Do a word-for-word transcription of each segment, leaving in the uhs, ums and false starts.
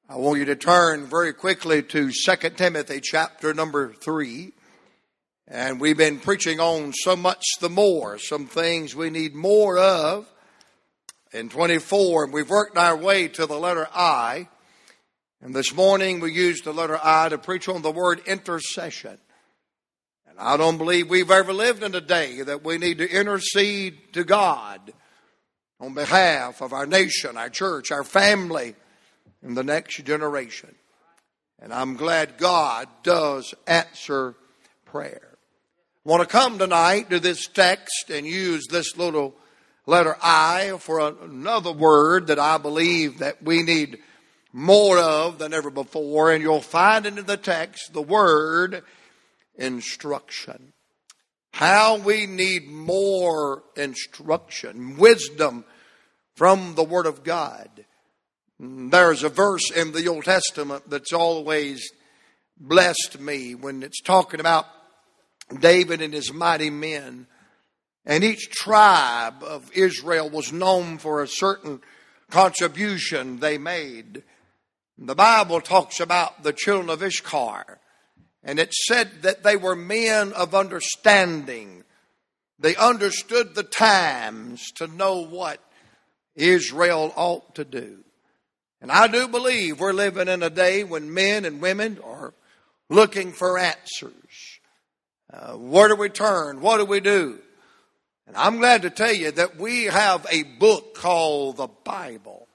I want you to turn very quickly to Second Timothy chapter number three. And we've been preaching on so much the more, some things we need more of in twenty-four. And we've worked our way to the letter I. And this morning we used the letter I to preach on the word intercession. And I don't believe we've ever lived in a day that we need to intercede to God on behalf of our nation, our church, our family, and the next generation. And I'm glad God does answer prayer. I want to come tonight to this text and use this little letter I for another word that I believe that we need more of than ever before. And you'll find it in the text, the word instruction. How we need more instruction, wisdom from the Word of God. There's a verse in the Old Testament that's always blessed me when it's talking about David and his mighty men. And each tribe of Israel was known for a certain contribution they made. The Bible talks about the children of Issachar. And it said that they were men of understanding. They understood the times to know what Israel ought to do. And I do believe we're living in a day when men and women are looking for answers. Uh, where do we turn? What do we do? And I'm glad to tell you that we have a book called the Bible.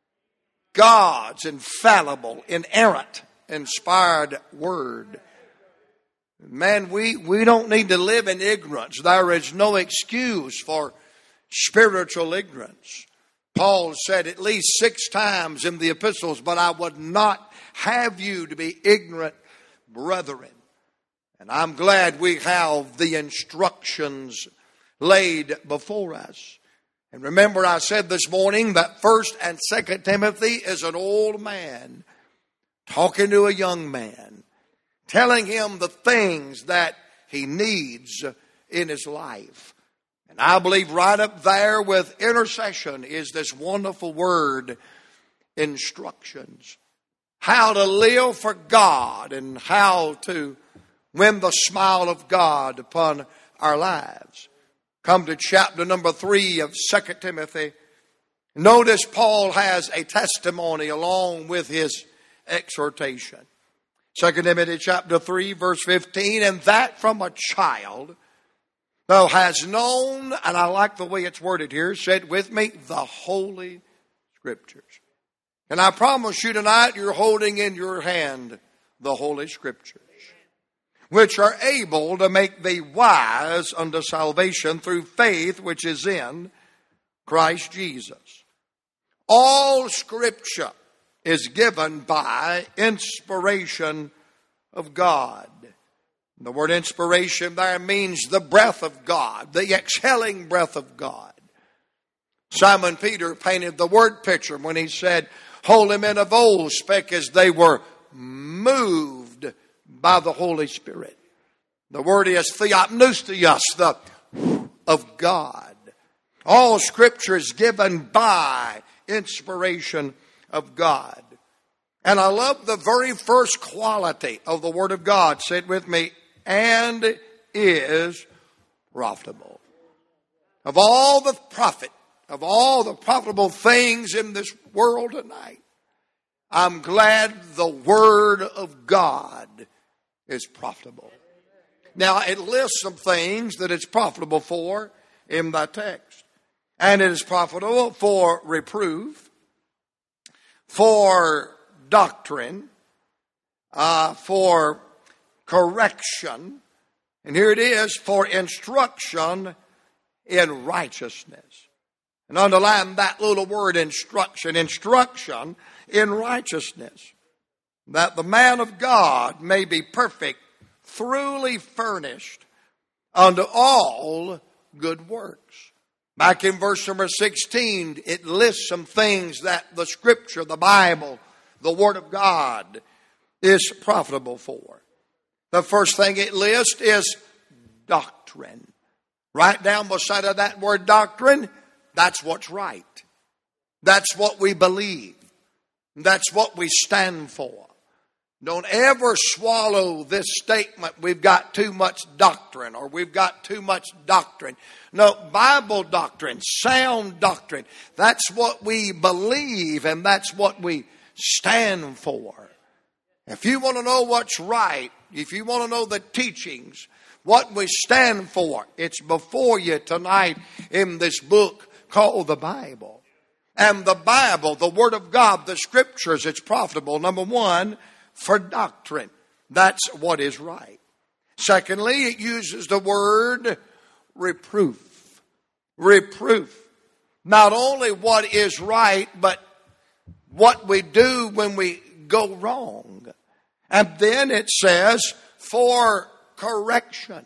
God's infallible, inerrant, inspired word. Man, we, we don't need to live in ignorance. There is no excuse for spiritual ignorance. Paul said at least six times in the epistles, but I would not have you to be ignorant, brethren. And I'm glad we have the instructions laid before us. And remember, I said this morning that First and Second Timothy is an old man talking to a young man, telling him the things that he needs in his life. And I believe right up there with intercession is this wonderful word, instructions. How to live for God and how to win the smile of God upon our lives. Come to chapter number three of Second Timothy. Notice Paul has a testimony along with his exhortation. Second Timothy chapter three, verse fifteen, and that from a child thou hast known, and I like the way it's worded here, say it with me, the Holy Scriptures. And I promise you tonight you're holding in your hand the Holy Scriptures, which are able to make thee wise unto salvation through faith which is in Christ Jesus. All Scripture is given by inspiration of God. The word inspiration there means the breath of God, the exhaling breath of God. Simon Peter painted the word picture when he said, holy men of old spake as they were moved by the Holy Spirit. The word is theopneustos, the of God. All Scripture is given by inspiration of God. And I love the very first quality of the Word of God. Say it with me. And is profitable. Of all the profit, of all the profitable things in this world tonight, I'm glad the Word of God is profitable. Now, it lists some things that it's profitable for in that text. And it is profitable for reproof, for doctrine, uh, for correction, and here it is, for instruction in righteousness. And underline that little word, instruction, instruction in righteousness, that the man of God may be perfect, thoroughly furnished unto all good works. Back in verse number sixteen, it lists some things that the Scripture, the Bible, the Word of God is profitable for. The first thing it lists is doctrine. Right down beside of that word doctrine, that's what's right. That's what we believe. That's what we stand for. Don't ever swallow this statement, we've got too much doctrine or we've got too much doctrine. No, Bible doctrine, sound doctrine. That's what we believe and that's what we stand for. If you want to know what's right, if you want to know the teachings, what we stand for, it's before you tonight in this book called the Bible. And the Bible, the Word of God, the Scriptures, it's profitable. Number one, for doctrine. That's what is right. Secondly, it uses the word reproof. Reproof. Not only what is right, but what we do when we go wrong. And then it says, for correction.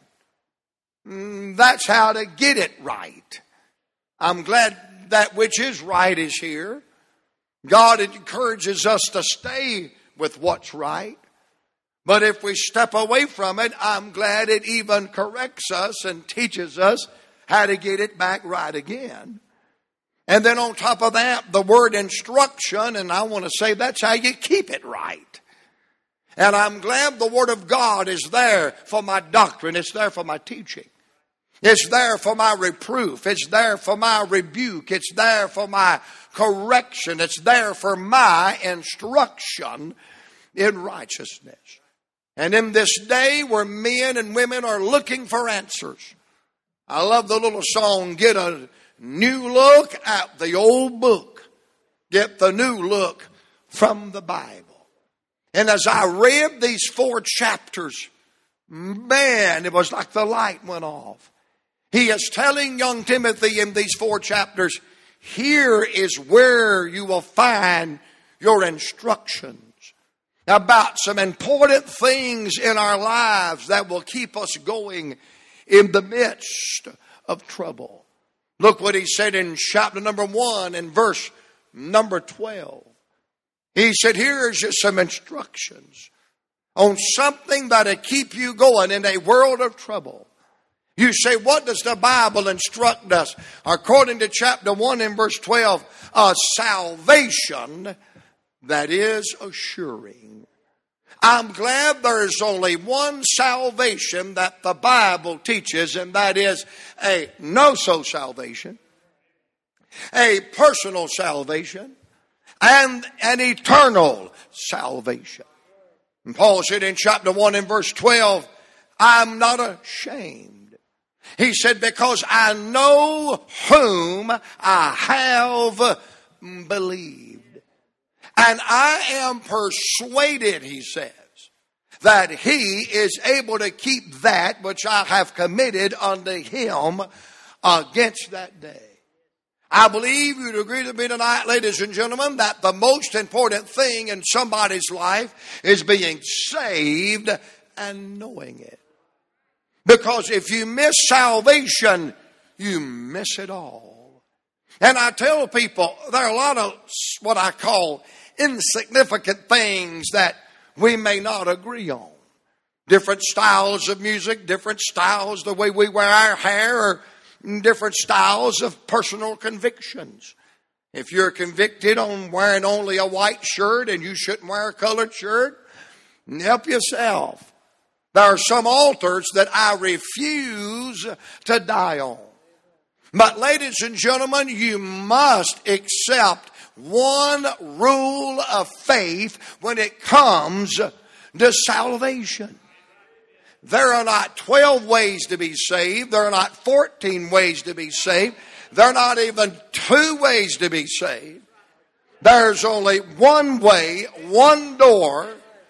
That's how to get it right. I'm glad that which is right is here. God encourages us to stay with what's right. But if we step away from it, I'm glad it even corrects us and teaches us how to get it back right again. And then on top of that, the word instruction, and I want to say that's how you keep it right. And I'm glad the Word of God is there for my doctrine. It's there for my teaching. It's there for my reproof. It's there for my rebuke. It's there for my correction. It's there for my instruction in righteousness. And in this day where men and women are looking for answers, I love the little song, get a new look at the old book. Get the new look from the Bible. And as I read these four chapters, man, it was like the light went off. He is telling young Timothy in these four chapters, here is where you will find your instructions about some important things in our lives that will keep us going in the midst of trouble. Look what he said in chapter number one and verse number twelve. He said, here's just some instructions on something that'll keep you going in a world of trouble. You say, what does the Bible instruct us? According to chapter one and verse twelve, a salvation that is assuring. I'm glad there's only one salvation that the Bible teaches, and that is a no-so salvation, a personal salvation, and an eternal salvation. And Paul said in chapter one and verse twelve, I'm not ashamed. He said, because I know whom I have believed. And I am persuaded, he says, that he is able to keep that which I have committed unto him against that day. I believe you'd agree with me tonight, ladies and gentlemen, that the most important thing in somebody's life is being saved and knowing it. Because if you miss salvation, you miss it all. And I tell people, there are a lot of what I call insignificant things that we may not agree on. Different styles of music, different styles, the way we wear our hair, or different styles of personal convictions. If you're convicted on wearing only a white shirt and you shouldn't wear a colored shirt, help yourself. There are some altars that I refuse to die on. But ladies and gentlemen, you must accept one rule of faith when it comes to salvation. There are not twelve ways to be saved. There are not fourteen ways to be saved. There are not even two ways to be saved. There's only one way, one door,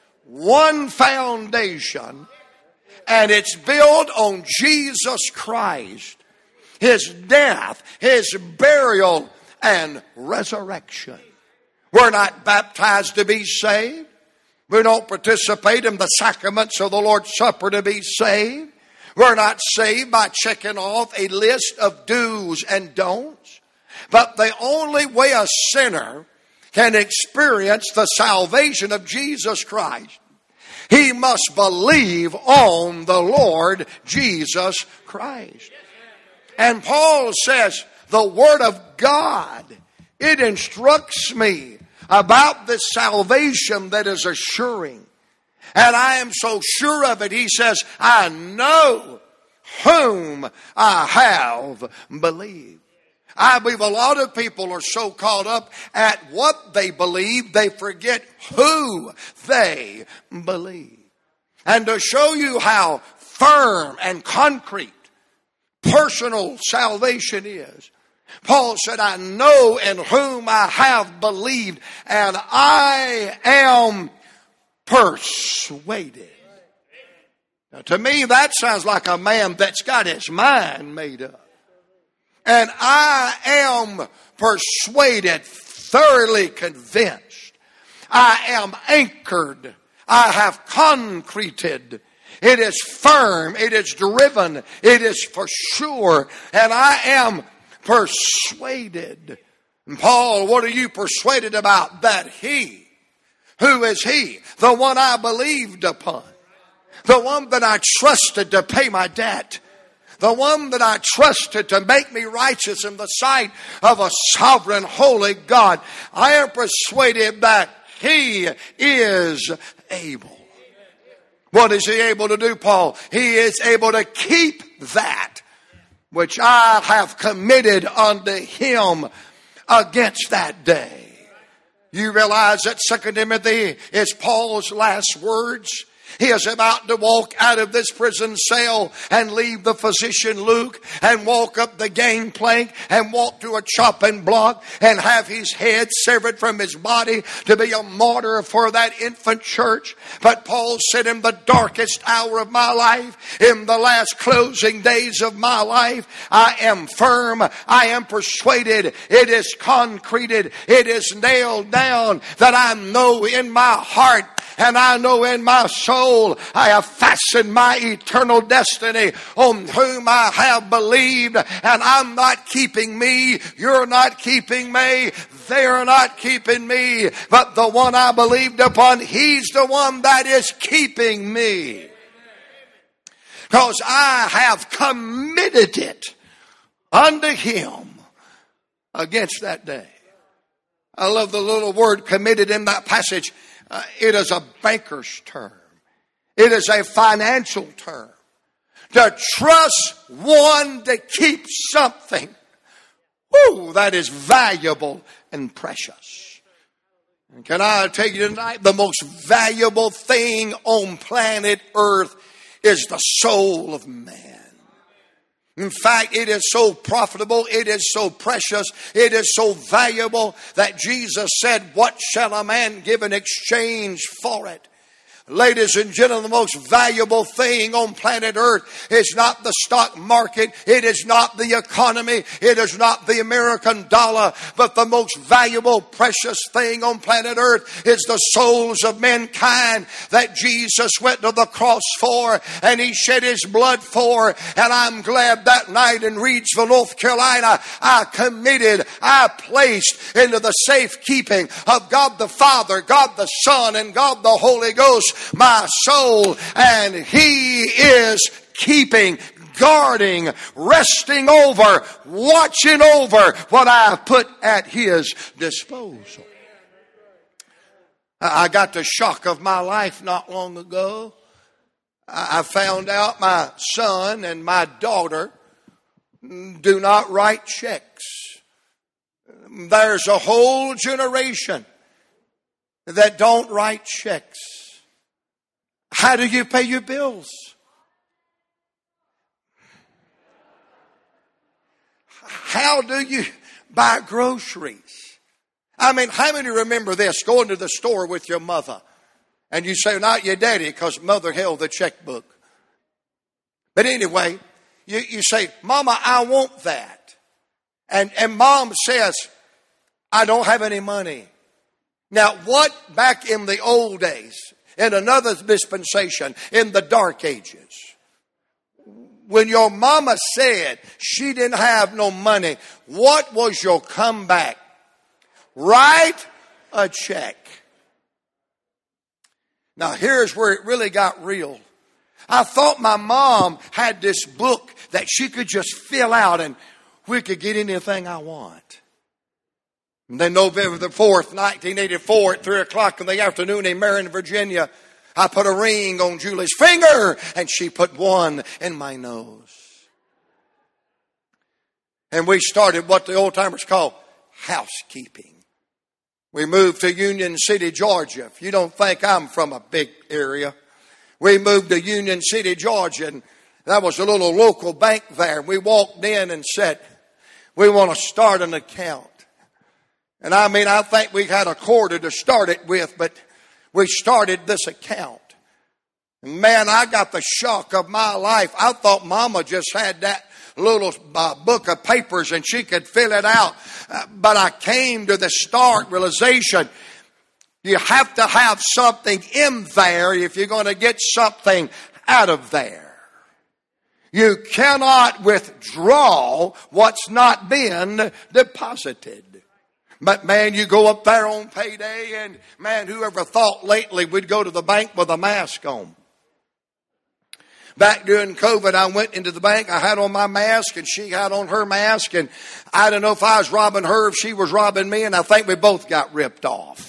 one foundation, and it's built on Jesus Christ, His death, His burial, and resurrection. We're not baptized to be saved. We don't participate in the sacraments of the Lord's Supper to be saved. We're not saved by checking off a list of do's and don'ts. But the only way a sinner can experience the salvation of Jesus Christ, he must believe on the Lord Jesus Christ. And Paul says, the Word of God, it instructs me about this salvation that is assuring. And I am so sure of it, he says, I know whom I have believed. I believe a lot of people are so caught up at what they believe, they forget who they believe. And to show you how firm and concrete personal salvation is, Paul said, I know in whom I have believed, and I am persuaded. Now, to me, that sounds like a man that's got his mind made up. And I am persuaded, thoroughly convinced. I am anchored. I have concreted. It is firm. It is driven. It is for sure. And I am persuaded. And Paul, what are you persuaded about? That he, who is he? The one I believed upon. The one that I trusted to pay my debt. The one that I trusted to make me righteous in the sight of a sovereign, holy God. I am persuaded that he is able. What is he able to do, Paul? He is able to keep that which I have committed unto him against that day. You realize that Second Timothy is Paul's last words? He is about to walk out of this prison cell and leave the physician Luke and walk up the gangplank and walk to a chopping block and have his head severed from his body to be a martyr for that infant church. But Paul said, in the darkest hour of my life, in the last closing days of my life, I am firm, I am persuaded, it is concreted, it is nailed down that I know in my heart and I know in my soul I have fastened my eternal destiny on whom I have believed. And I'm not keeping me. You're not keeping me. They're not keeping me. But the one I believed upon, he's the one that is keeping me. Because I have committed it unto him against that day. I love the little word committed in that passage. Uh, it is a banker's term. It is a financial term. To trust one to keep something, whoo, that is valuable and precious. And can I tell you tonight, the most valuable thing on planet Earth is the soul of man. In fact, it is so profitable, it is so precious, it is so valuable that Jesus said, what shall a man give in exchange for it? Ladies and gentlemen, the most valuable thing on planet Earth is not the stock market. It is not the economy. It is not the American dollar. But the most valuable, precious thing on planet Earth is the souls of mankind that Jesus went to the cross for and he shed his blood for. And I'm glad that night in Reidsville, North Carolina, I committed, I placed into the safekeeping of God the Father, God the Son, and God the Holy Ghost my soul, and he is keeping, guarding, resting over, watching over what I have put at his disposal. I got the shock of my life not long ago. I found out my son and my daughter do not write checks. There's a whole generation that don't write checks. How do you pay your bills? How do you buy groceries? I mean, how many remember this? Going to the store with your mother. And you say, not your daddy, because mother held the checkbook. But anyway, you, you say, Mama, I want that. And, and mom says, I don't have any money. Now, what back in the old days, in another dispensation, in the dark ages, when your mama said she didn't have no money, what was your comeback? Write a check. Now here's where it really got real. I thought my mom had this book that she could just fill out and we could get anything I want. And then November the fourth, nineteen eighty-four, at three o'clock in the afternoon in Marion, Virginia, I put a ring on Julie's finger and she put one in my nose. And we started what the old timers call housekeeping. We moved to Union City, Georgia. If you don't think I'm from a big area, we moved to Union City, Georgia, and that was a little local bank there. We walked in and said, we want to start an account. And I mean, I think we had a quarter to start it with, but we started this account. And man, I got the shock of my life. I thought Mama just had that little uh, book of papers and she could fill it out. Uh, but I came to the stark realization, you have to have something in there if you're going to get something out of there. You cannot withdraw what's not been deposited. But man, you go up there on payday and man, whoever thought lately we'd go to the bank with a mask on? Back during COVID, I went into the bank. I had on my mask and she had on her mask. And I don't know if I was robbing her, if she was robbing me. And I think we both got ripped off.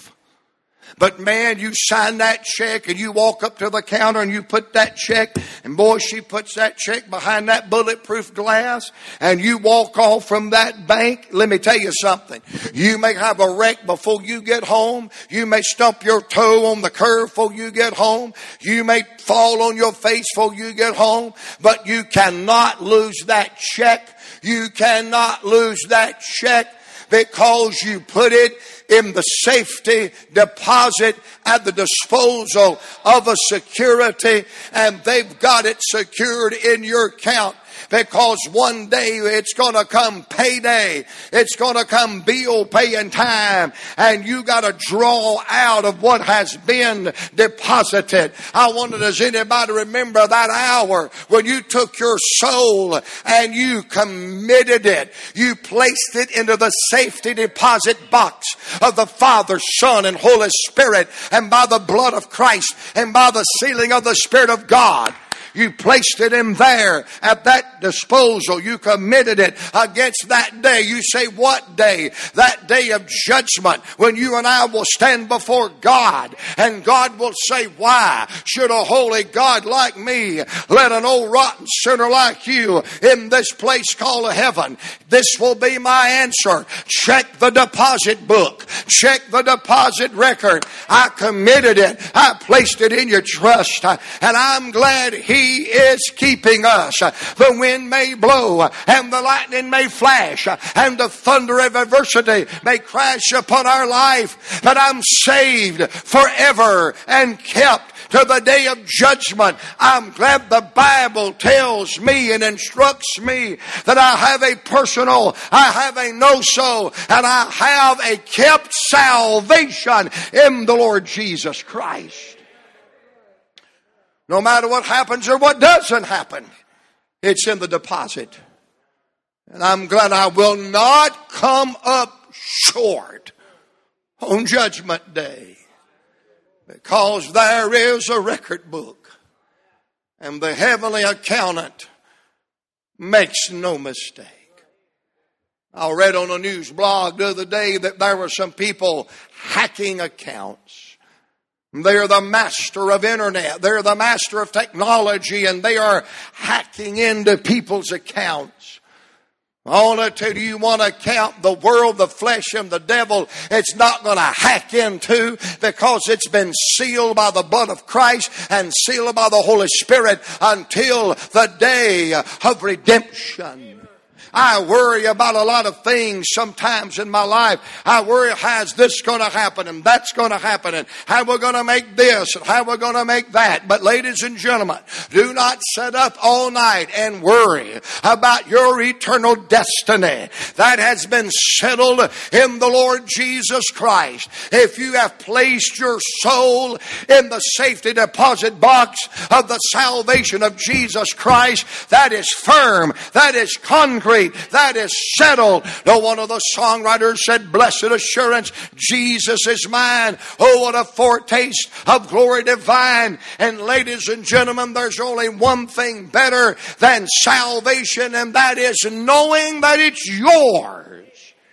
But man, you sign that check and you walk up to the counter and you put that check. And boy, she puts that check behind that bulletproof glass. And you walk off from that bank. Let me tell you something. You may have a wreck before you get home. You may stump your toe on the curb before you get home. You may fall on your face before you get home. But you cannot lose that check. You cannot lose that check because you put it in the safety deposit at the disposal of a security, and they've got it secured in your account. Because one day it's going to come payday. It's going to come bill paying time. And you got to draw out of what has been deposited. I wonder, does anybody remember that hour when you took your soul and you committed it? You placed it into the safety deposit box of the Father, Son, and Holy Spirit. And by the blood of Christ and by the sealing of the Spirit of God, you placed it in there at that disposal. You committed it against that day. You say, what day? That day of judgment when you and I will stand before God. And God will say, why should a holy God like me let an old rotten sinner like you in this place called heaven? This will be my answer. Check the deposit book. Check the deposit record. I committed it. I placed it in your trust. And I'm glad He He is keeping us. The wind may blow and the lightning may flash and the thunder of adversity may crash upon our life, but I'm saved forever and kept to the day of judgment. I'm glad the Bible tells me and instructs me that I have a personal, I have a no-so, and I have a kept salvation in the Lord Jesus Christ. No matter what happens or what doesn't happen, it's in the deposit. And I'm glad I will not come up short on Judgment Day, because there is a record book and the heavenly accountant makes no mistake. I read on a news blog the other day that there were some people hacking accounts. They're the master of internet. They're the master of technology, and they are hacking into people's accounts. I want to tell you, you want to count the world, the flesh, and the devil. It's not going to hack into, because it's been sealed by the blood of Christ and sealed by the Holy Spirit until the day of redemption. I worry about a lot of things sometimes in my life. I worry, how's this going to happen and that's going to happen and how we're going to make this and how we're going to make that. But ladies and gentlemen, do not sit up all night and worry about your eternal destiny. That has been settled in the Lord Jesus Christ. If you have placed your soul in the safety deposit box of the salvation of Jesus Christ, that is firm, that is concrete, that is settled. No one of the songwriters said, blessed assurance, Jesus is mine. Oh, what a foretaste of glory divine. And ladies and gentlemen, there's only one thing better than salvation, and that is knowing that it's yours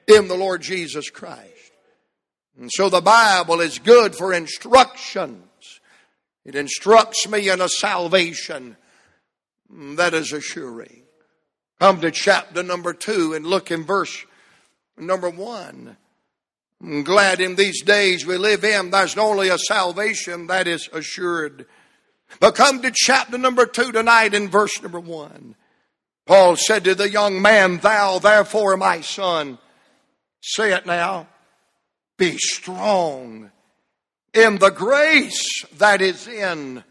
in the Lord Jesus Christ. And so the Bible is good for instructions. It instructs me in a salvation that is assuring. Come to chapter number two and look in verse number one. I'm glad in these days we live in, there's not only a salvation that is assured. But come to chapter number two tonight in verse number one. Paul said to the young man, thou therefore, my son, say it now, be strong in the grace that is in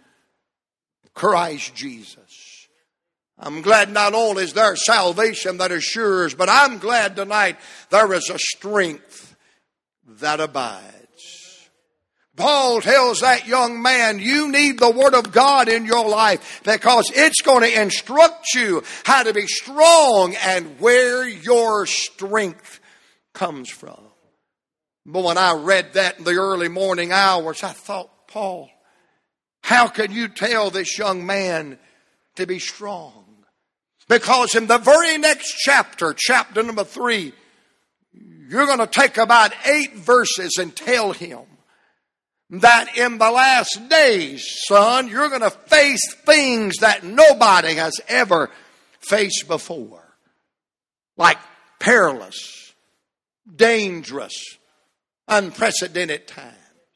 Christ Jesus. I'm glad not only is there salvation that assures, but I'm glad tonight there is a strength that abides. Paul tells that young man, you need the Word of God in your life because it's going to instruct you how to be strong and where your strength comes from. But when I read that in the early morning hours, I thought, Paul, how can you tell this young man to be strong? Because in the very next chapter, chapter number three, you're going to take about eight verses and tell him that in the last days, son, you're going to face things that nobody has ever faced before. Like perilous, dangerous, unprecedented times.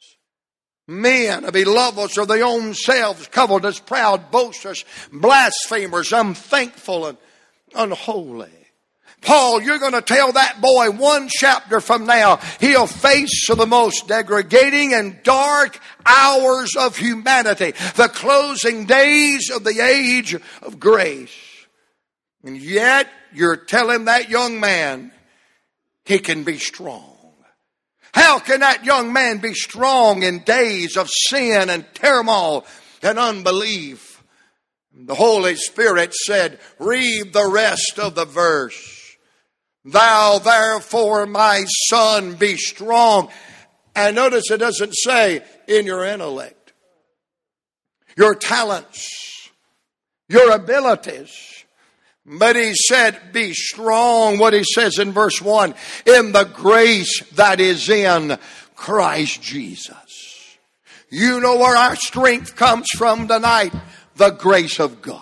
Men to be lovers of their own selves, covetous, proud, boasters, blasphemers, unthankful, and unholy. Paul, you're going to tell that boy one chapter from now, he'll face the most degrading and dark hours of humanity, the closing days of the age of grace. And yet, you're telling that young man he can be strong. How can that young man be strong in days of sin and turmoil and unbelief? The Holy Spirit said, read the rest of the verse. Thou therefore, my son, be strong. And notice it doesn't say in your intellect, your talents, your abilities. But he said, be strong, what he says in verse one, in the grace that is in Christ Jesus. You know where our strength comes from tonight? The grace of God.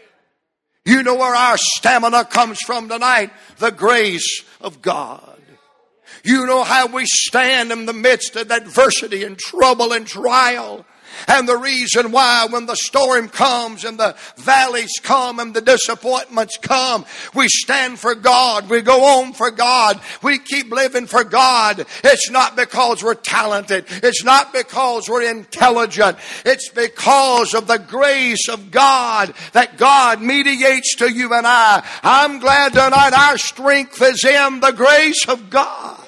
You know where our stamina comes from tonight? The grace of God. You know how we stand in the midst of adversity and trouble and trial. And the reason why when the storm comes and the valleys come and the disappointments come, we stand for God. We go on for God. We keep living for God. It's not because we're talented. It's not because we're intelligent. It's because of the grace of God that God mediates to you and I. I'm glad tonight our strength is in the grace of God.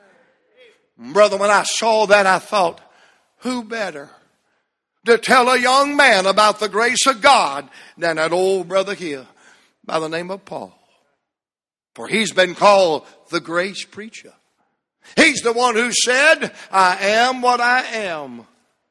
Brother, when I saw that, I thought, who better to tell a young man about the grace of God than that old brother here by the name of Paul? For he's been called the grace preacher. He's the one who said, I am what I am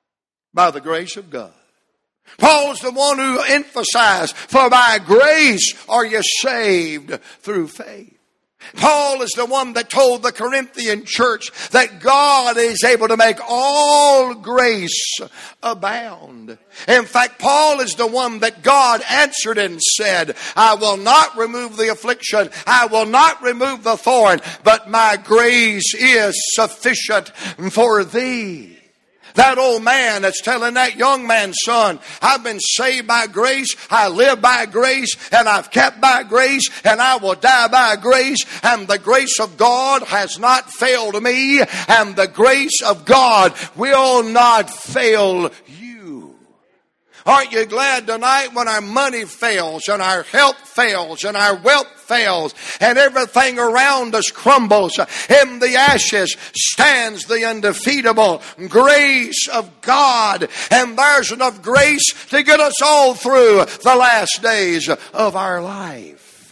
by the grace of God. Paul's the one who emphasized, for by grace are you saved through faith. Paul is the one that told the Corinthian church that God is able to make all grace abound. In fact, Paul is the one that God answered and said, I will not remove the affliction, I will not remove the thorn, but my grace is sufficient for thee. That old man that's telling that young man, son, I've been saved by grace, I live by grace, and I've kept by grace, and I will die by grace, and the grace of God has not failed me, and the grace of God will not fail you. Aren't you glad tonight when our money fails and our health fails and our wealth fails and everything around us crumbles? In the ashes stands the undefeatable grace of God. And there's enough grace to get us all through the last days of our life.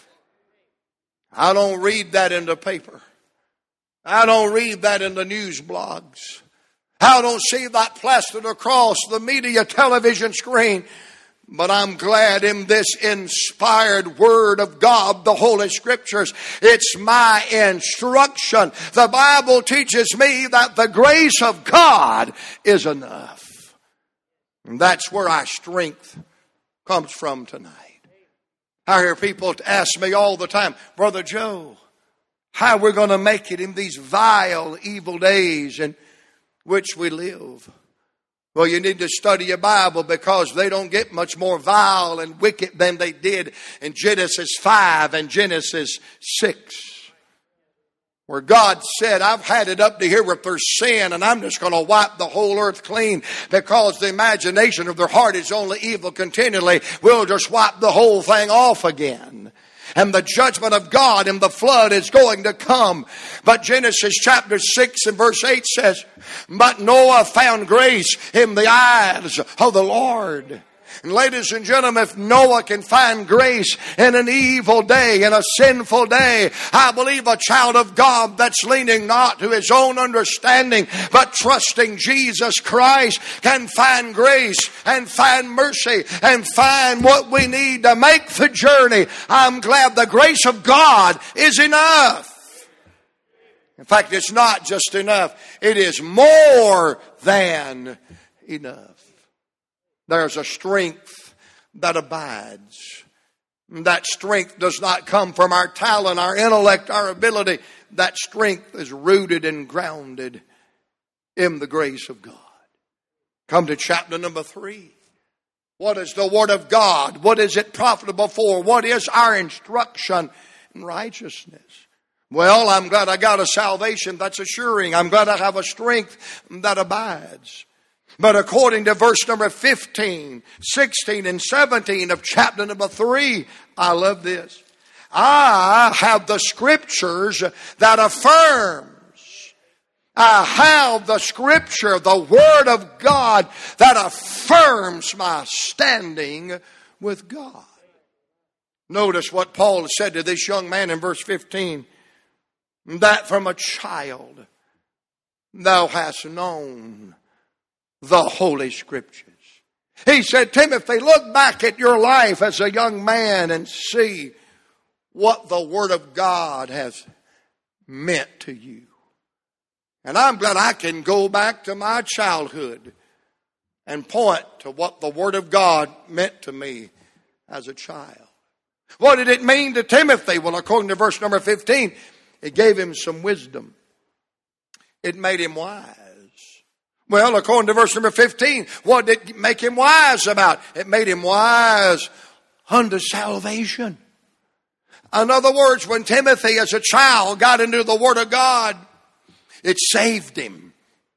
I don't read that in the paper. I don't read that in the news blogs. I don't see that plastered across the media television screen. But I'm glad in this inspired Word of God, the Holy Scriptures, it's my instruction. The Bible teaches me that the grace of God is enough. And that's where our strength comes from tonight. I hear people ask me all the time, Brother Joe, how are we going to make it in these vile, evil days in which we live? Well, you need to study your Bible because they don't get much more vile and wicked than they did in Genesis five and Genesis six. Where God said, I've had it up to here with their sin and I'm just going to wipe the whole earth clean because the imagination of their heart is only evil continually. We'll just wipe the whole thing off again. And the judgment of God in the flood is going to come. But Genesis chapter six and verse eight says, but Noah found grace in the eyes of the Lord. And ladies and gentlemen, if Noah can find grace in an evil day, in a sinful day, I believe a child of God that's leaning not to his own understanding, but trusting Jesus Christ can find grace and find mercy and find what we need to make the journey. I'm glad the grace of God is enough. In fact, it's not just enough. It is more than enough. There's a strength that abides. That strength does not come from our talent, our intellect, our ability. That strength is rooted and grounded in the grace of God. Come to chapter number three. What is the Word of God? What is it profitable for? What is our instruction in righteousness? Well, I'm glad I got a salvation that's assuring. I'm glad I have a strength that abides. But according to verse number fifteen, sixteen, and seventeen of chapter number three, I love this. I have the Scriptures that affirms. I have the Scripture, the Word of God that affirms my standing with God. Notice what Paul said to this young man in verse fifteen. That from a child thou hast known the Holy Scriptures. He said, Timothy, look back at your life as a young man and see what the Word of God has meant to you. And I'm glad I can go back to my childhood and point to what the Word of God meant to me as a child. What did it mean to Timothy? Well, according to verse number fifteen, it gave him some wisdom. It made him wise. Well, according to verse number fifteen, what did it make him wise about? It made him wise unto salvation. In other words, when Timothy as a child got into the Word of God, it saved him.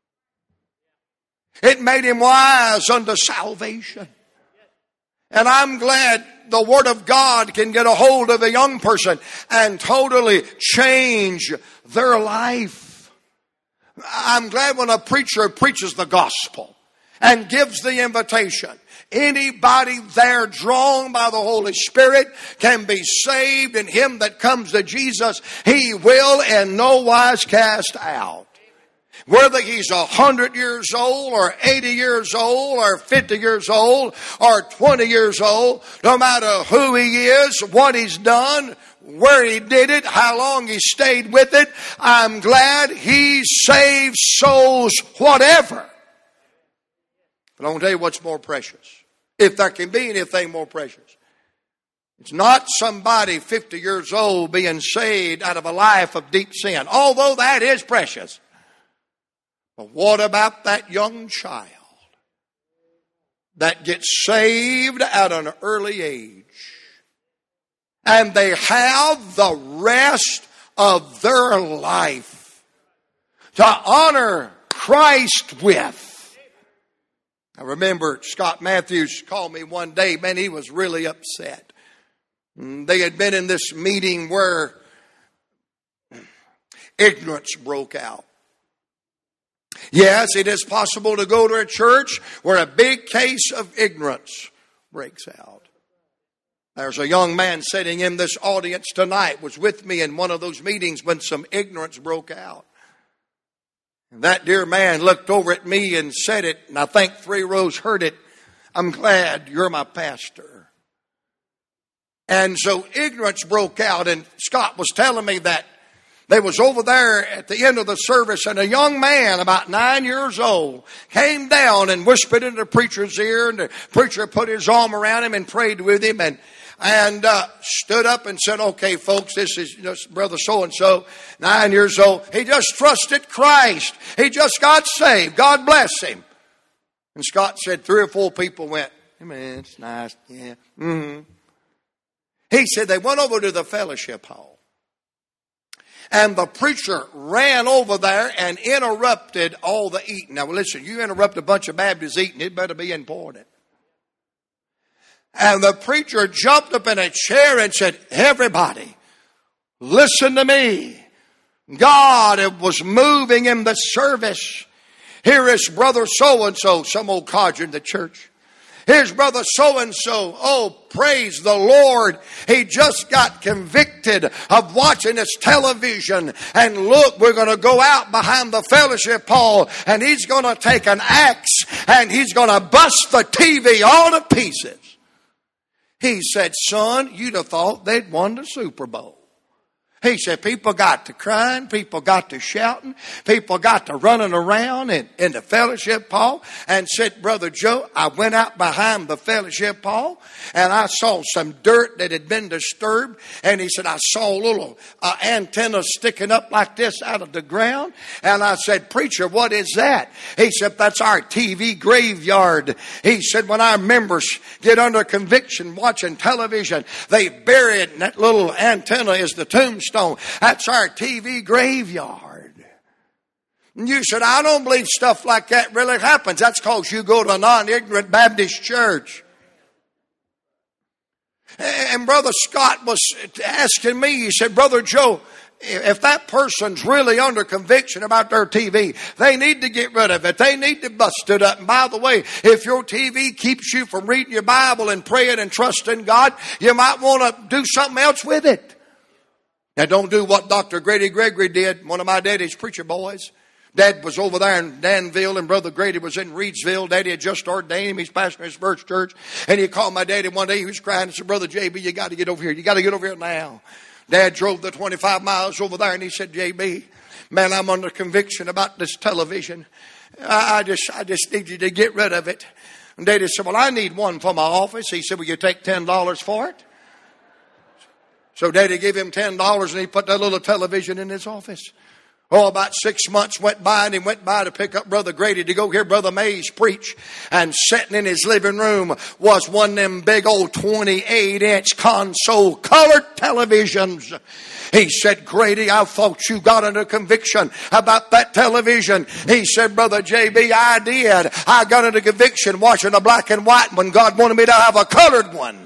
It made him wise unto salvation. And I'm glad the Word of God can get a hold of a young person and totally change their life. I'm glad when a preacher preaches the gospel and gives the invitation. Anybody there drawn by the Holy Spirit can be saved, and him that comes to Jesus, He will in no wise cast out. Whether he's a hundred years old or eighty years old or fifty years old or twenty years old, no matter who he is, what he's done, where he did it, how long he stayed with it, I'm glad He saves souls whatever. But I'm going to tell you what's more precious. If there can be anything more precious. It's not somebody fifty years old being saved out of a life of deep sin. Although that is precious. But what about that young child that gets saved at an early age? And they have the rest of their life to honor Christ with. I remember Scott Matthews called me one day. Man, he was really upset. They had been in this meeting where ignorance broke out. Yes, it is possible to go to a church where a big case of ignorance breaks out. There's a young man sitting in this audience tonight, was with me in one of those meetings when some ignorance broke out. And that dear man looked over at me and said it, and I think three rows heard it. I'm glad you're my pastor. And so ignorance broke out, and Scott was telling me that they was over there at the end of the service, and a young man about nine years old came down and whispered in the preacher's ear, and the preacher put his arm around him and prayed with him, and and uh, stood up and said, okay, folks, this is you know, brother so-and-so, nine years old. He just trusted Christ. He just got saved. God bless him. And Scott said three or four people went, hey, man, it's nice. Yeah. Mm-hmm. He said they went over to the fellowship hall. And the preacher ran over there and interrupted all the eating. Now, listen, you interrupt a bunch of Baptists eating, it better be important. And the preacher jumped up in a chair and said, everybody, listen to me. God was moving in the service. Here is brother so-and-so, some old codger in the church. Here's brother so-and-so. Oh, praise the Lord. He just got convicted of watching this television. And look, we're going to go out behind the fellowship hall, and he's going to take an axe and he's going to bust the T V all to pieces. He said, son, you'd have thought they'd won the Super Bowl. He said, people got to crying, people got to shouting, people got to running around in, in the fellowship hall. And said, Brother Joe, I went out behind the fellowship hall and I saw some dirt that had been disturbed. And he said, I saw a little uh, antenna sticking up like this out of the ground. And I said, preacher, what is that? He said, that's our T V graveyard. He said, when our members get under conviction watching television, they bury it, and that little antenna is the tombstone. That's our T V graveyard. And you said, I don't believe stuff like that really happens. That's because you go to a non-ignorant Baptist church. And Brother Scott was asking me, he said, Brother Joe, if that person's really under conviction about their T V, they need to get rid of it. They need to bust it up. And by the way, if your T V keeps you from reading your Bible and praying and trusting God, you might want to do something else with it. Now, don't do what Doctor Grady Gregory did, one of my daddy's preacher boys. Dad was over there in Danville, and Brother Grady was in Reedsville. Daddy had just ordained him. He's pastoring his first church. And he called my daddy one day. He was crying and said, Brother J B, you got to get over here. You got to get over here now. Dad drove the twenty-five miles over there, and he said, J B, man, I'm under conviction about this television. I, I just I just need you to get rid of it. And Daddy said, well, I need one for my office. He said, will you take ten dollars for it? So Daddy gave him ten dollars, and he put that little television in his office. Oh, about six months went by, and he went by to pick up Brother Grady to go hear Brother Mays preach. And sitting in his living room was one of them big old twenty-eight inch console colored televisions. He said, Grady, I thought you got under conviction about that television. He said, Brother J B, I did. I got under conviction watching a black and white one. God wanted me to have a colored one.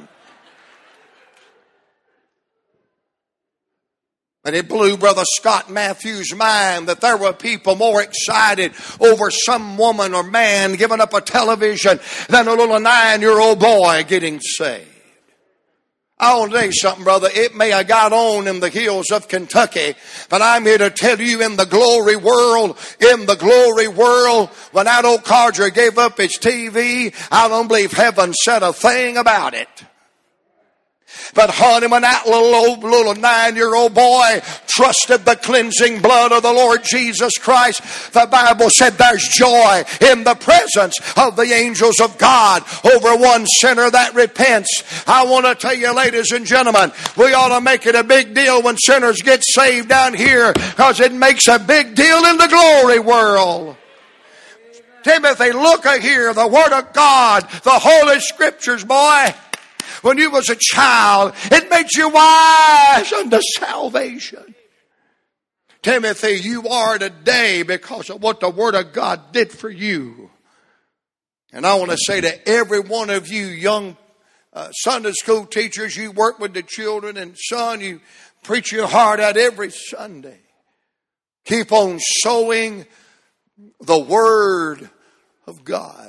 And it blew Brother Scott Matthews' mind that there were people more excited over some woman or man giving up a television than a little nine-year-old boy getting saved. I want to tell you something, brother. It may have got on in the hills of Kentucky, but I'm here to tell you in the glory world, in the glory world, when that old codger gave up his T V, I don't believe heaven said a thing about it. But honey, when that little old, little nine-year-old boy trusted the cleansing blood of the Lord Jesus Christ, the Bible said there's joy in the presence of the angels of God over one sinner that repents. I want to tell you, ladies and gentlemen, we ought to make it a big deal when sinners get saved down here, because it makes a big deal in the glory world. Timothy, look here, the Word of God, the Holy Scriptures, boy. When you was a child, it made you wise unto salvation. Timothy, you are today because of what the Word of God did for you. And I want to say to every one of you young uh, Sunday school teachers, you work with the children, and son, you preach your heart out every Sunday. Keep on sowing the Word of God.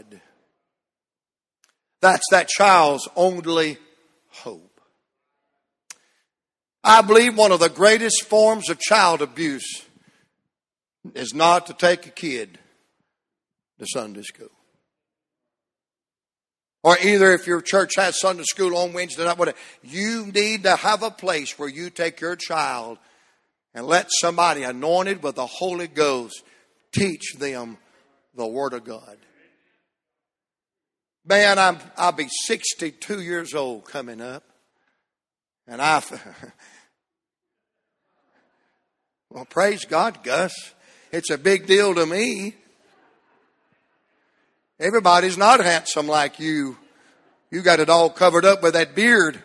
That's that child's only hope. I believe one of the greatest forms of child abuse is not to take a kid to Sunday school. Or either if your church has Sunday school on Wednesday night, whatever, you need to have a place where you take your child and let somebody anointed with the Holy Ghost teach them the Word of God. Man, I'm, I'll be sixty-two years old coming up. And I, well, praise God, Gus. It's a big deal to me. Everybody's not handsome like you. You got it all covered up with that beard.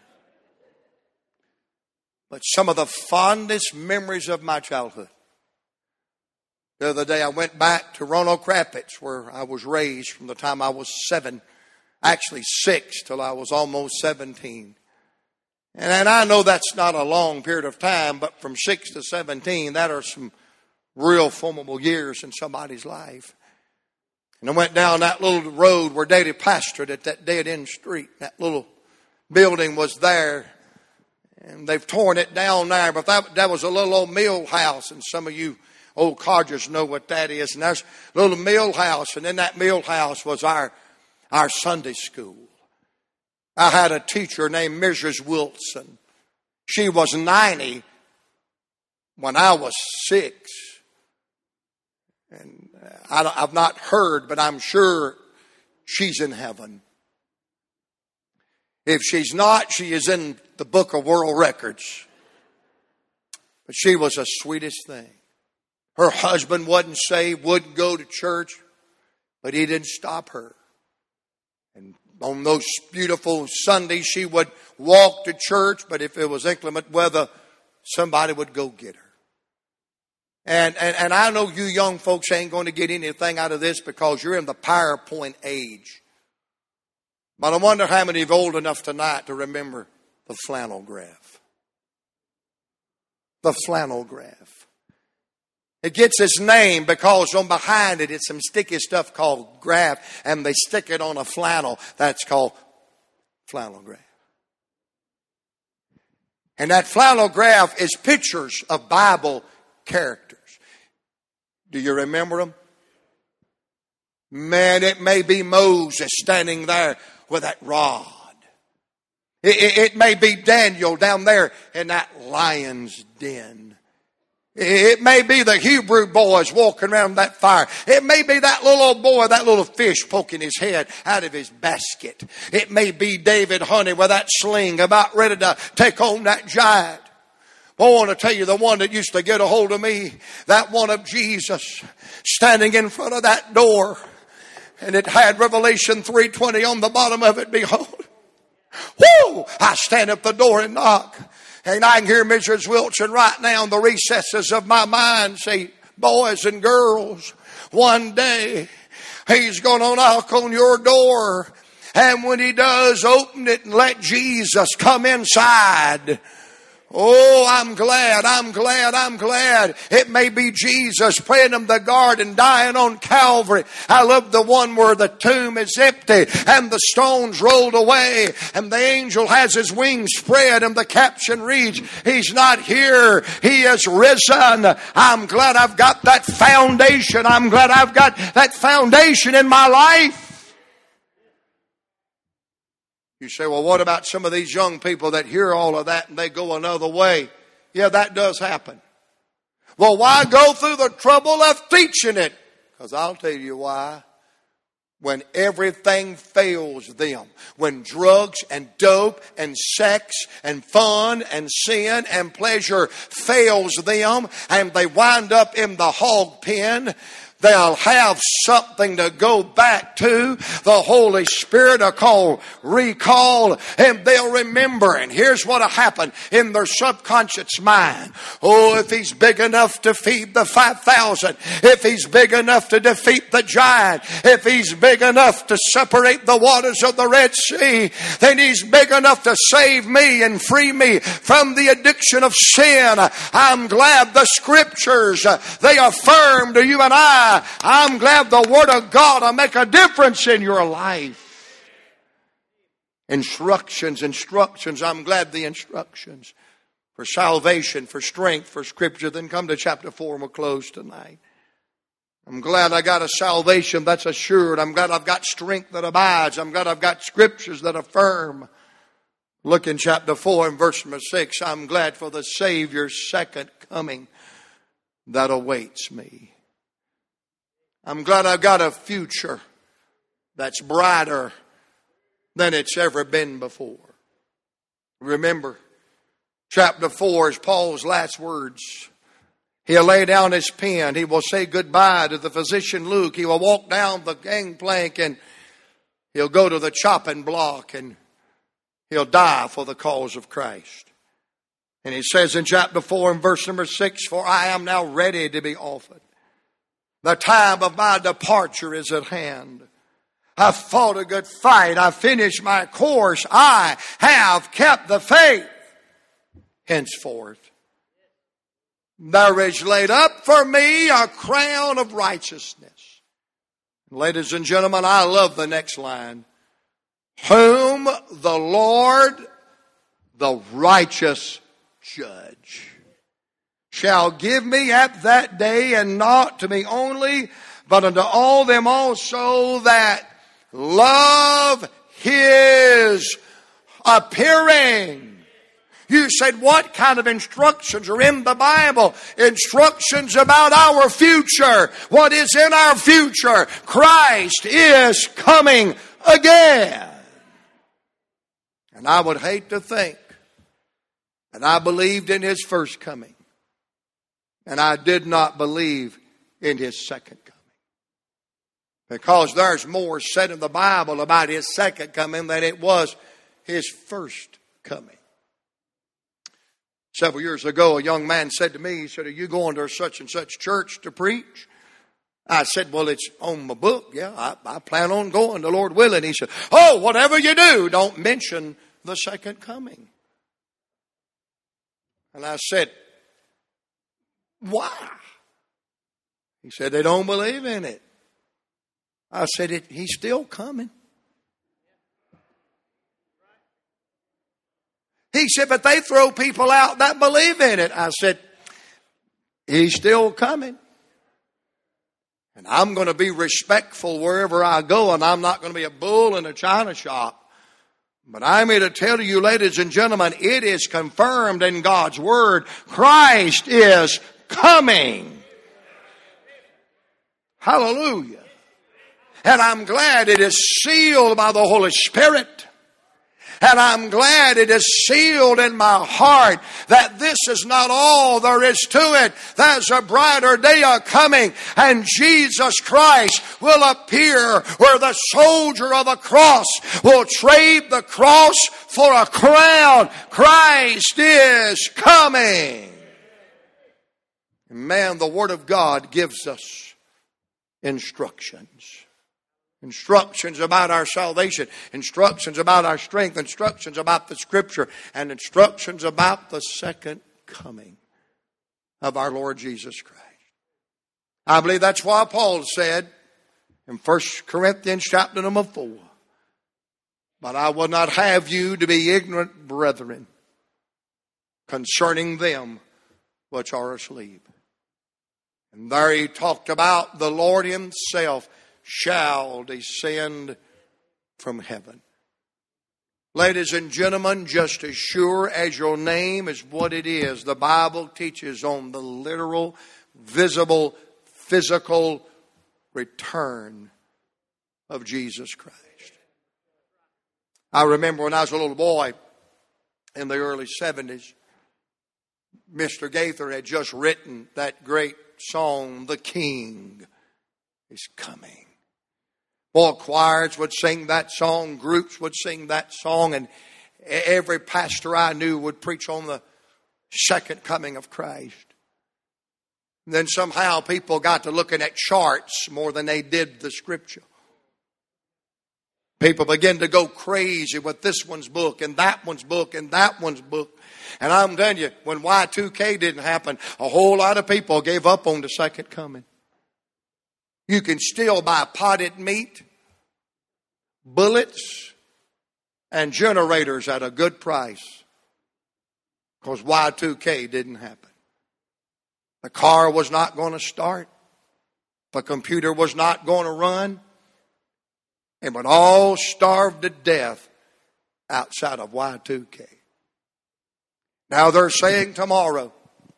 But some of the fondest memories of my childhood. The other day I went back to Roanoke Rapids, where I was raised from the time I was seven, actually six, till I was almost seventeen. And, and I know that's not a long period of time, but from six to seventeen, that are some real formidable years in somebody's life. And I went down that little road where Daddy pastored at that dead-end street. That little building was there. And they've torn it down there. But that, that was a little old mill house. And some of you old codgers know what that is. And there's a little mill house. And in that mill house was our, our Sunday school. I had a teacher named Missus Wilson. She was ninety when I was six. And I, I've not heard, but I'm sure she's in heaven. If she's not, she is in the book of world records. But she was the sweetest thing. Her husband wasn't saved, wouldn't go to church, but he didn't stop her. And on those beautiful Sundays, she would walk to church, but if it was inclement weather, somebody would go get her. And, and, and I know you young folks ain't going to get anything out of this because you're in the PowerPoint age. But I wonder how many of you are old enough tonight to remember the flannel graph. The flannel graph. It gets its name because on behind it, it's some sticky stuff called graph, and they stick it on a flannel. That's called flannel graph. And that flannel graph is pictures of Bible characters. Do you remember them? Man, it may be Moses standing there with that rod. It, it, it may be Daniel down there in that lion's den. It may be the Hebrew boys walking around that fire. It may be that little old boy, that little fish poking his head out of his basket. It may be David hunting with that sling about ready to take on that giant. I want to tell you the one that used to get a hold of me, that one of Jesus standing in front of that door. And it had Revelation three twenty on the bottom of it. Behold, whoo! I stand at the door and knock. And I can hear Missus Wilson right now in the recesses of my mind say, boys and girls, one day he's going to knock on your door. And when he does, open it and let Jesus come inside. Oh, I'm glad, I'm glad, I'm glad. It may be Jesus praying in the garden, dying on Calvary. I love the one where the tomb is empty and the stones rolled away and the angel has his wings spread and the caption reads, he's not here, he is risen. I'm glad I've got that foundation. I'm glad I've got that foundation in my life. You say, well, what about some of these young people that hear all of that and they go another way? Yeah, that does happen. Well, why go through the trouble of teaching it? Because I'll tell you why. When everything fails them, when drugs and dope and sex and fun and sin and pleasure fails them and they wind up in the hog pen, they'll have something to go back to. The Holy Spirit will call recall, and they'll remember. And here's what'll happen in their subconscious mind. Oh, if he's big enough to feed the five thousand, if he's big enough to defeat the giant, if he's big enough to separate the waters of the Red Sea, then he's big enough to save me and free me from the addiction of sin. I'm glad the Scriptures, they affirm to you and I, I'm glad the Word of God will make a difference in your life. Instructions, instructions. I'm glad the instructions for salvation, for strength, for Scripture. Then come to chapter four and we'll close tonight. I'm glad I got a salvation that's assured. I'm glad I've got strength that abides. I'm glad I've got scriptures that affirm. Look in chapter four and verse number six. I'm glad for the Savior's second coming that awaits me. I'm glad I've got a future that's brighter than it's ever been before. Remember, chapter four is Paul's last words. He'll lay down his pen. He will say goodbye to the physician Luke. He will walk down the gangplank and he'll go to the chopping block and he'll die for the cause of Christ. And he says in chapter four and verse number six, for I am now ready to be offered. The time of my departure is at hand. I've fought a good fight. I've finished my course. I have kept the faith. Henceforth, there is laid up for me a crown of righteousness. Ladies and gentlemen, I love the next line. Whom the Lord, the righteous judge, shall give me at that day, and not to me only, but unto all them also that love his appearing. You said, what kind of instructions are in the Bible? Instructions about our future. What is in our future? Christ is coming again. And I would hate to think that I believed in his first coming, and I did not believe in his second coming. Because there's more said in the Bible about his second coming than it was his first coming. Several years ago, a young man said to me, he said, are you going to such and such church to preach? I said, well, it's on my book. Yeah, I, I plan on going, the Lord willing. He said, oh, whatever you do, don't mention the second coming. And I said, why? He said, they don't believe in it. I said, it, he's still coming. He said, but they throw people out that believe in it. I said, he's still coming. And I'm going to be respectful wherever I go, and I'm not going to be a bull in a china shop. But I'm here to tell you, ladies and gentlemen, it is confirmed in God's Word. Christ is coming. Hallelujah. And I'm glad it is sealed by the Holy Spirit. And I'm glad it is sealed in my heart that this is not all there is to it. There's a brighter day coming, and Jesus Christ will appear where the soldier of the cross will trade the cross for a crown. Christ is coming. Man, the Word of God gives us instructions. Instructions about our salvation, instructions about our strength, instructions about the Scripture, and instructions about the second coming of our Lord Jesus Christ. I believe that's why Paul said in First Corinthians chapter number four, but I will not have you to be ignorant, brethren, concerning them which are asleep. And there he talked about the Lord himself shall descend from heaven. Ladies and gentlemen, just as sure as your name is what it is, the Bible teaches on the literal, visible, physical return of Jesus Christ. I remember when I was a little boy in the early seventies, Mister Gaither had just written that great song, The King is Coming. Boy, choirs would sing that song, groups would sing that song, and every pastor I knew would preach on the second coming of Christ. And then somehow people got to looking at charts more than they did the Scripture. People begin to go crazy with this one's book and that one's book and that one's book. And I'm telling you, when Y two K didn't happen, a whole lot of people gave up on the second coming. You can still buy potted meat, bullets, and generators at a good price because Y two K didn't happen. The car was not going to start. The computer was not going to run, and would all starve to death outside of Y two K. Now they're saying tomorrow,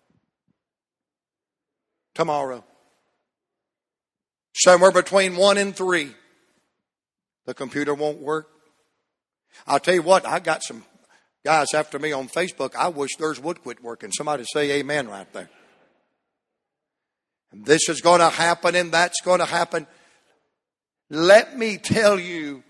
tomorrow, somewhere between one and three, the computer won't work. I'll tell you what, I got some guys after me on Facebook. I wish theirs would quit working. Somebody say amen right there. And this is going to happen and that's going to happen. Let me tell you,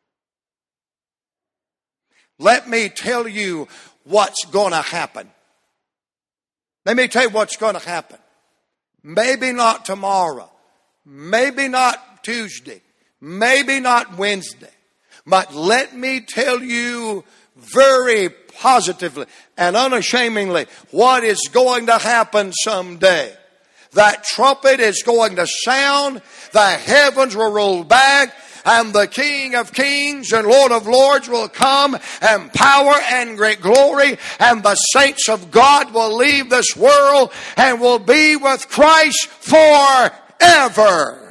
let me tell you what's going to happen. Let me tell you what's going to happen. Maybe not tomorrow. Maybe not Tuesday. Maybe not Wednesday. But let me tell you very positively and unashamedly what is going to happen someday. That trumpet is going to sound, the heavens will roll back, and the King of Kings and Lord of Lords will come, and power and great glory, and the saints of God will leave this world and will be with Christ forever.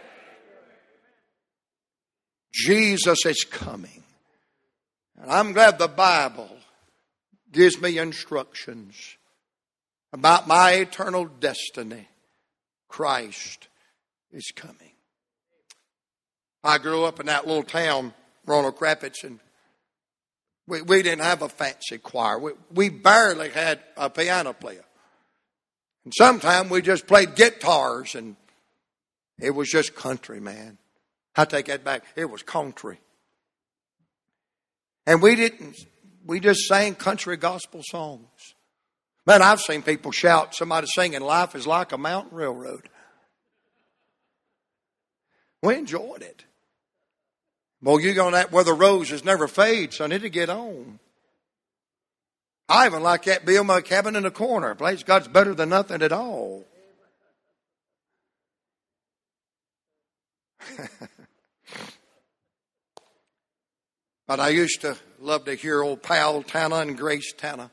Jesus is coming. And I'm glad the Bible gives me instructions about my eternal destiny. Christ is coming. I grew up in that little town, Roanoke Rapids, and we, we didn't have a fancy choir. We, we barely had a piano player. And sometimes we just played guitars, and it was just country, man. I take that back. It was country. And we didn't, we just sang country gospel songs. Man, I've seen people shout, somebody singing, "Life is like a mountain railroad." We enjoyed it. Boy, you go that where the roses never fade, son, it'll get on. I even like that Bill My Cabin in the Corner. Praise God's better than nothing at all. But I used to love to hear old pal Tana and Grace Tana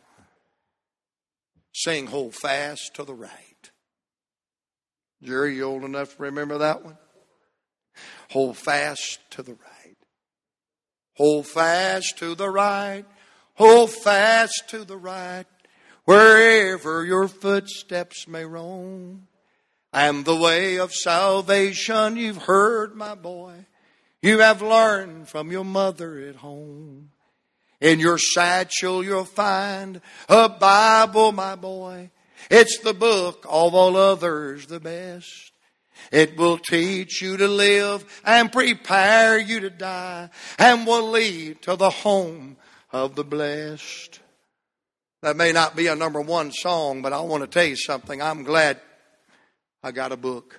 sing "Hold Fast to the Right." Jerry, you old enough to remember that one? Hold fast to the right. Hold fast to the right. Hold fast to the right. Wherever your footsteps may roam. I am the way of salvation. You've heard, my boy. You have learned from your mother at home. In your satchel you'll find a Bible, my boy. It's the book of all others the best. It will teach you to live and prepare you to die, and will lead to the home of the blessed. That may not be a number one song, but I want to tell you something. I'm glad I got a book.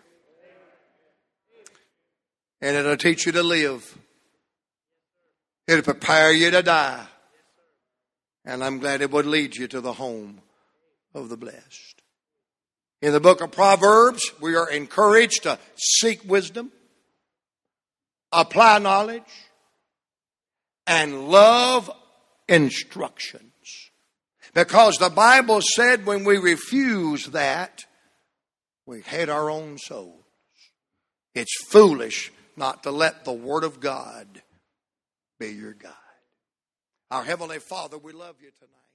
And it'll teach you to live. It'll prepare you to die. And I'm glad it would lead you to the home of the blessed. In the book of Proverbs, we are encouraged to seek wisdom, apply knowledge, and love instructions. Because the Bible said when we refuse that, we hate our own souls. It's foolish not to let the Word of God be your guide. Our Heavenly Father, we love you tonight.